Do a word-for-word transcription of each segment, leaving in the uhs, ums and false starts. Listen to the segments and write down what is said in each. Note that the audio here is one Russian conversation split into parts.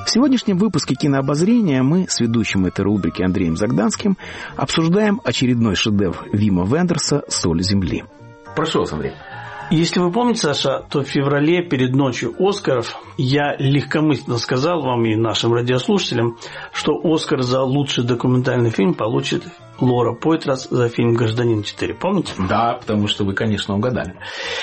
В сегодняшнем выпуске «Кинообозрения» мы с ведущим этой рубрики Андреем Загданским обсуждаем очередной шедевр Вима Вендерса «Соль земли». Прошу вас, Андрей. Если вы помните, Саша, то в феврале перед ночью «Оскаров» я легкомысленно сказал вам и нашим радиослушателям, что «Оскар» за лучший документальный фильм получит Лора Пойтрас за фильм «Гражданин четыре». Помните? Да, потому что вы, конечно, угадали.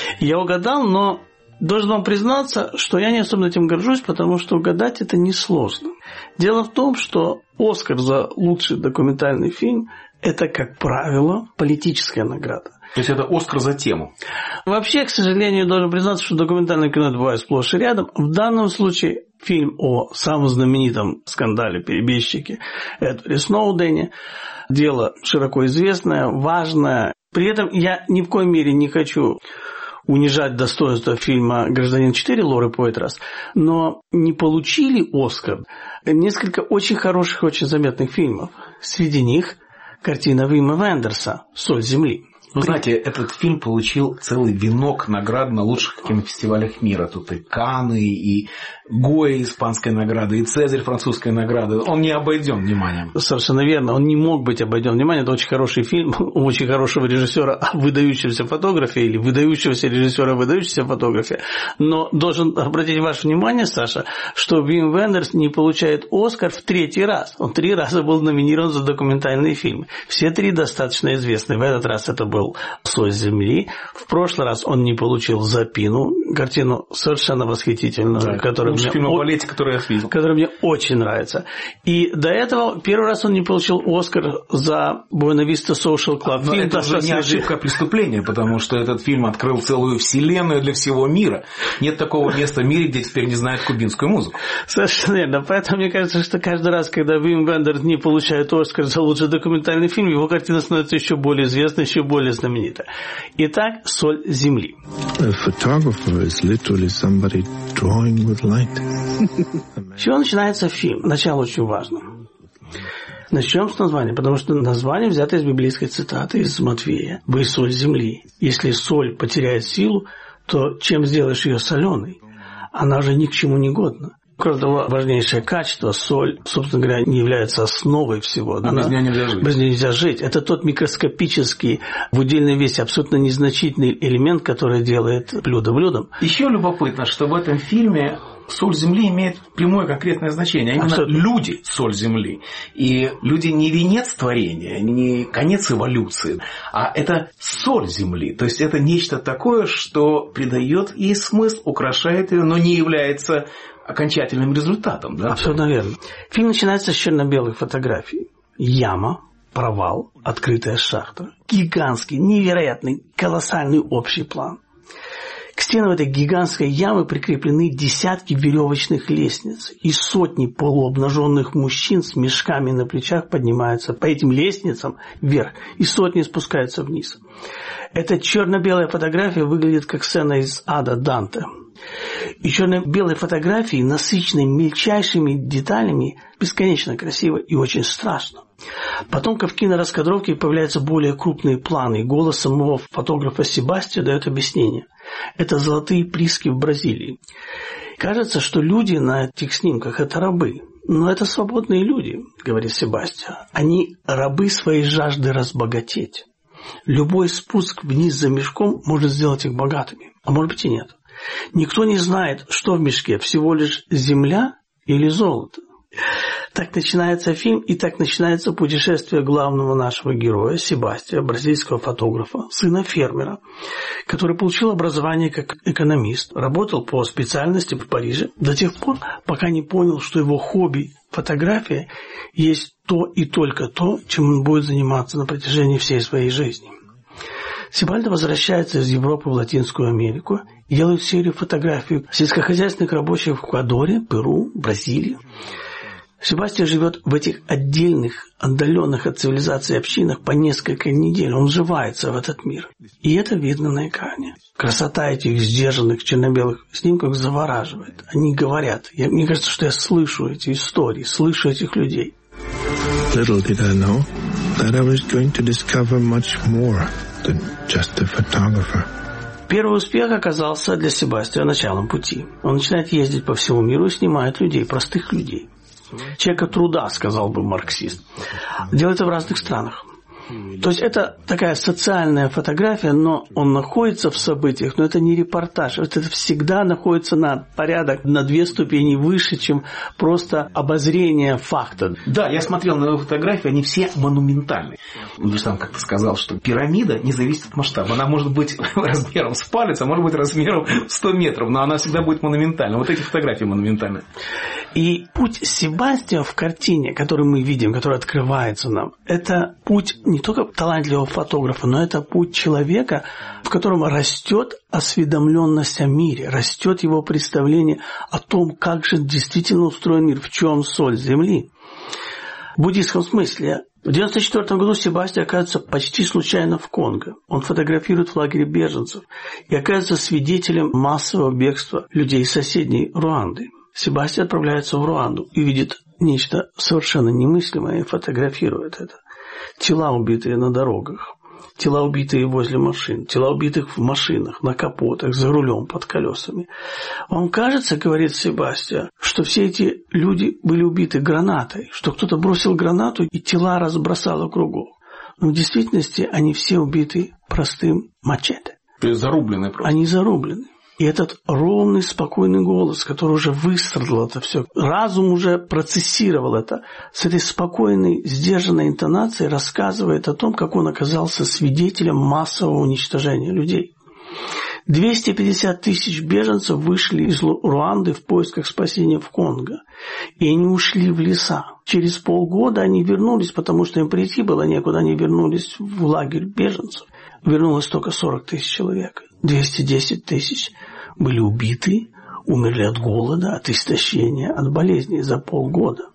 Я угадал, но должен вам признаться, что я не особенно этим горжусь, потому что угадать это несложно. Дело в том, что «Оскар» за лучший документальный фильм – это, как правило, политическая награда. То есть это «Оскар» за тему? Вообще, к сожалению, должен признаться, что документальное кино бывает сплошь и рядом. В данном случае фильм о самом знаменитом скандале-перебежчике Эдварде Сноудене. Дело широко известное, важное. При этом я ни в коей мере не хочу унижать достоинство фильма «Гражданин четыре» Лоры Пойтрас, но не получили «Оскар» несколько очень хороших, очень заметных фильмов. Среди них картина Вима Вендерса «Соль земли». Вы знаете, этот фильм получил целый венок наград на лучших кинофестивалях мира. Тут и Канны, и Гоя испанской награды, и Цезарь французской награды. Он не обойден вниманием. Совершенно верно. Он не мог быть обойден вниманием. Это очень хороший фильм у очень хорошего режиссера о выдающемся фотографе или выдающегося режиссера о выдающейся фотографе. Но должен обратить ваше внимание, Саша, что Вим Вендерс не получает «Оскар» в третий раз. Он три раза был номинирован за документальные фильмы. Все три достаточно известны. В этот раз это был «Соль земли». В прошлый раз он не получил за «Пину», картину совершенно восхитительную, да, которая фильм о балете, который я видел. Который мне очень нравится. И до этого первый раз он не получил «Оскар» за «Буэна-Виста Social Club». Но фильм это уже не ошибка, а преступление, потому что этот фильм открыл целую вселенную для всего мира. Нет такого места в мире, где теперь не знают кубинскую музыку. Совершенно верно. Поэтому мне кажется, что каждый раз, когда Вим Вендерс не получает «Оскар» за лучший документальный фильм, его картина становится еще более известной, еще более знаменитой. Итак, «Соль земли». С чего начинается фильм? Начало очень важно. Начнем с названия, потому что название взято из библейской цитаты из Матфея. «Вы соль земли. Если соль потеряет силу, то чем сделаешь ее соленой? Она же ни к чему не годна». Кроме того, важнейшее качество, соль, собственно говоря, не является основой всего. А без нее нельзя жить. Без нее нельзя жить. Это тот микроскопический, в удельной весе абсолютно незначительный элемент, который делает блюдо блюдом. Еще любопытно, что в этом фильме соль земли имеет прямое конкретное значение. А именно абсолютно. Люди – соль земли. И люди не венец творения, не конец эволюции, а это соль земли. То есть это нечто такое, что придает ей смысл, украшает ее, но не является окончательным результатом. Да? Абсолютно верно. Фильм начинается с черно-белых фотографий. Яма, провал, открытая шахта. Гигантский, невероятный, колоссальный общий план. К стенам этой гигантской ямы прикреплены десятки веревочных лестниц, и сотни полуобнаженных мужчин с мешками на плечах поднимаются по этим лестницам вверх, и сотни спускаются вниз. Эта черно-белая фотография выглядит как сцена из «Ада» Данте. И черно-белые фотографии, насыщенные мельчайшими деталями, бесконечно красиво и очень страшно. Потом в кинораскадровке появляются более крупные планы, и голос самого фотографа Себастья дает объяснение. Это золотые прииски в Бразилии. Кажется, что люди на этих снимках – это рабы. Но это свободные люди, говорит Себастья. Они рабы своей жажды разбогатеть. Любой спуск вниз за мешком может сделать их богатыми. А может быть и нет. Никто не знает, что в мешке, всего лишь земля или золото. Так начинается фильм, и так начинается путешествие главного нашего героя, Себастья, бразильского фотографа, сына фермера, который получил образование как экономист, работал по специальности в Париже до тех пор, пока не понял, что его хобби фотография есть то и только то, чем он будет заниматься на протяжении всей своей жизни. Себальдо возвращается из Европы в Латинскую Америку и делает серию фотографий сельскохозяйственных рабочих в Эквадоре, Перу, Бразилии. Себастья живет в этих отдельных, отдаленных от цивилизации общинах по несколько недель. Он вживается в этот мир. И это видно на экране. Красота этих сдержанных черно-белых снимков завораживает. Они говорят. Я, мне кажется, что я слышу эти истории, слышу этих людей. Little did I know that I was going to discover much more than just a photographer. Первый успех оказался для Себастьяна началом пути. Он начинает ездить по всему миру и снимает людей, простых людей. Человека труда, сказал бы марксист. Делает это в разных странах. То есть это такая социальная фотография, но он находится в событиях, но это не репортаж. Это всегда находится на порядок, на две ступени выше, чем просто обозрение факта. Да, я смотрел на его фотографии, они все монументальные. Дусан как-то сказал, что пирамида не зависит от масштаба. Она может быть размером с палец, а может быть размером в сто метров, но она всегда будет монументальной. Вот эти фотографии монументальные. И путь Себастьяна в картине, который мы видим, который открывается нам, это путь не только талантливого фотографа, но это путь человека, в котором растет осведомленность о мире, растет его представление о том, как же действительно устроен мир, в чем соль Земли. В буддийском смысле в девяносто четвёртом году Себастьян оказывается почти случайно в Конго. Он фотографирует в лагере беженцев и оказывается свидетелем массового бегства людей из соседней Руанды. Себастьян отправляется в Руанду и видит нечто совершенно немыслимое и фотографирует это. Тела, убитые на дорогах, тела, убитые возле машин, тела, убитых в машинах, на капотах, за рулем, под колесами. Вам кажется, говорит Себастьян, что все эти люди были убиты гранатой, что кто-то бросил гранату и тела разбросало кругом. Но в действительности они все убиты простым мачете. То есть зарублены просто. Они зарублены. И этот ровный, спокойный голос, который уже выстрадал это все, разум уже процессировал это, с этой спокойной, сдержанной интонацией рассказывает о том, как он оказался свидетелем массового уничтожения людей. двести пятьдесят тысяч беженцев вышли из Руанды в поисках спасения в Конго. И они ушли в леса. Через полгода они вернулись, потому что им прийти было некуда, они вернулись в лагерь беженцев. Вернулось только сорок тысяч человек. двести десять тысяч были убиты, умерли от голода, от истощения, от болезней за полгода.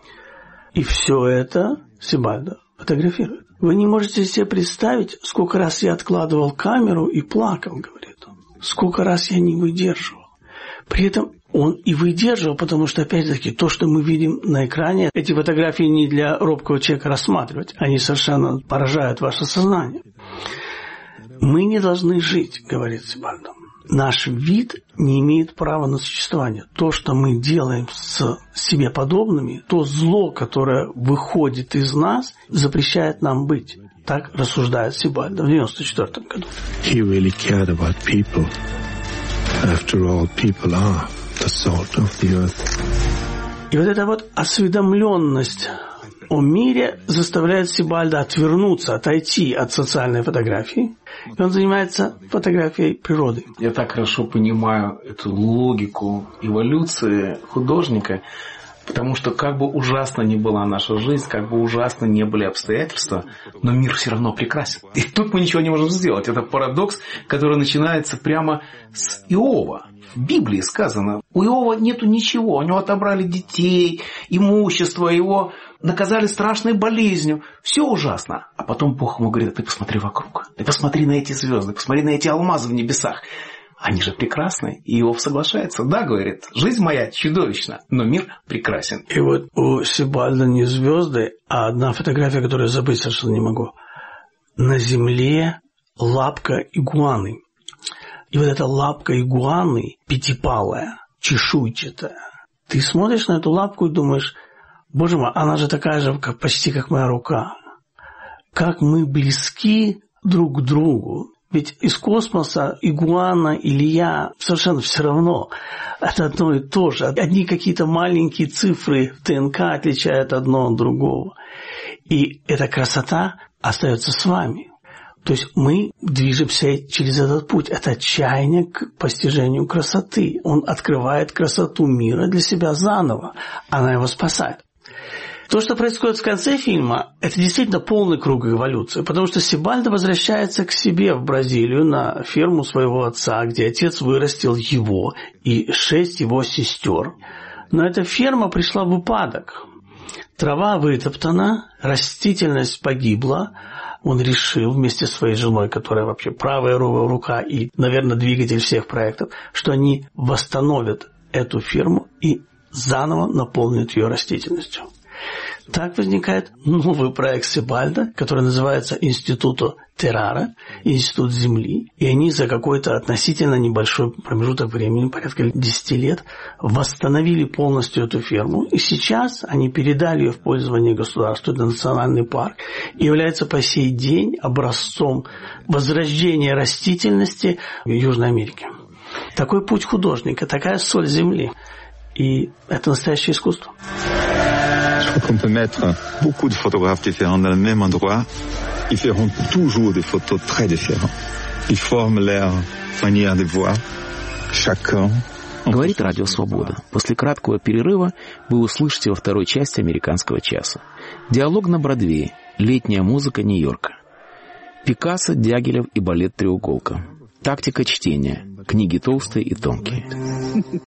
И все это Себальдо фотографирует. Вы не можете себе представить, сколько раз я откладывал камеру и плакал, говорит он. Сколько раз я не выдерживал. При этом он и выдерживал, потому что, опять-таки, то, что мы видим на экране, эти фотографии не для робкого человека рассматривать. Они совершенно поражают ваше сознание. Мы не должны жить, говорит Себальдо. Наш вид не имеет права на существование. То, что мы делаем с себе подобными, то зло, которое выходит из нас, запрещает нам быть. Так рассуждает Себальдо в девяносто четвёртом году. He really cared about people. After all, people are the salt of the earth. И вот эта вот осведомленность о мире заставляет Себальдо отвернуться, отойти от социальной фотографии. И он занимается фотографией природы. Я так хорошо понимаю эту логику эволюции художника, потому что как бы ужасно ни была наша жизнь, как бы ужасно ни были обстоятельства, но мир все равно прекрасен. И тут мы ничего не можем сделать. Это парадокс, который начинается прямо с Иова. В Библии сказано, у Иова нету ничего, у него отобрали детей, имущество, его наказали страшной болезнью. Все ужасно. А потом Бог ему говорит, ты посмотри вокруг, ты посмотри на эти звезды, посмотри на эти алмазы в небесах. Они же прекрасны. И Иов соглашается. Да, говорит, жизнь моя чудовищна, но мир прекрасен. И вот у Себальдо не звезды, а одна фотография, которую я забыть совершенно не могу. На земле лапка игуаны. И вот эта лапка игуаны пятипалая, чешуйчатая. Ты смотришь на эту лапку и думаешь, боже мой, она же такая же, как, почти как моя рука. Как мы близки друг к другу. Ведь из космоса игуана или я совершенно все равно. Это одно и то же. Одни какие-то маленькие цифры в ДНК отличают одно от другого. И эта красота остается с вами. То есть мы движемся через этот путь. Это отчаяние к постижению красоты. Он открывает красоту мира для себя заново. Она его спасает. То, что происходит в конце фильма, это действительно полный круг эволюции, потому что Себальдо возвращается к себе в Бразилию на ферму своего отца, где отец вырастил его и шесть его сестер. Но эта ферма пришла в упадок. Трава вытоптана, растительность погибла. Он решил вместе со своей женой, которая вообще правая рука и, наверное, двигатель всех проектов, что они восстановят эту ферму и заново наполнят ее растительностью. Так возникает новый проект Себальда, который называется Институто Террара, Институт Земли. И они за какой-то относительно небольшой промежуток времени, порядка десяти лет, восстановили полностью эту ферму. И сейчас они передали ее в пользование государству, это национальный парк, и является по сей день образцом возрождения растительности в Южной Америке. Такой путь художника, такая соль земли. И это настоящее искусство. Je crois qu'on peut mettre beaucoup de photographes différents dans le même endroit. Ils feront toujours des photos très différentes. Ils forment leur manière de voir. Chacun. Говорит Радио Свобода. После краткого перерыва вы услышите во второй части «Американского часа». Диалог на Бродвее. Летняя музыка Нью-Йорка. Пикассо, Дягилев и балет «Треуголка». Тактика чтения. Книги толстые и тонкие.